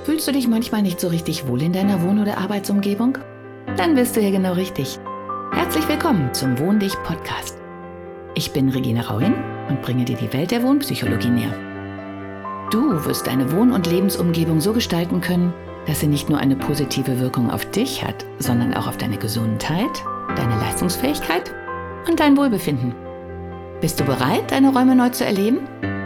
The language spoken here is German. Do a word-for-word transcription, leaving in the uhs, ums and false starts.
Fühlst du dich manchmal nicht so richtig wohl in deiner Wohn- oder Arbeitsumgebung? Dann bist du hier genau richtig. Herzlich willkommen zum Wohn dich Podcast. Ich bin Regina Rauhin und bringe dir die Welt der Wohnpsychologie näher. Du wirst deine Wohn- und Lebensumgebung so gestalten können, dass sie nicht nur eine positive Wirkung auf dich hat, sondern auch auf deine Gesundheit, deine Leistungsfähigkeit und dein Wohlbefinden. Bist du bereit, deine Räume neu zu erleben?